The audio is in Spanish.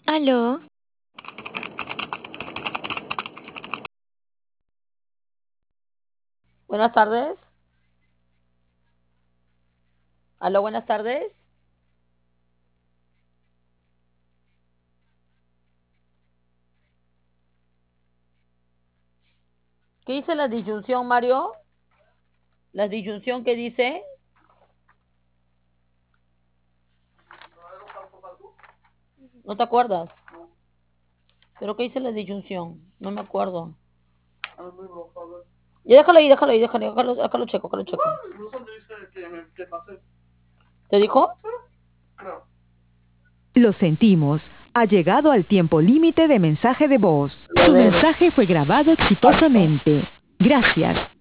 Aló, Buenas tardes. Aló, buenas tardes. ¿Qué dice la disyunción, Mario? La disyunción que dice, ¿no te acuerdas? ¿Pero qué dice la disyunción? No me acuerdo. Y déjalo checo, déjalo checo. ¿Te dijo? Lo sentimos. Ha llegado al tiempo límite de mensaje de voz. A Su ver. mensaje fue grabado exitosamente. Gracias.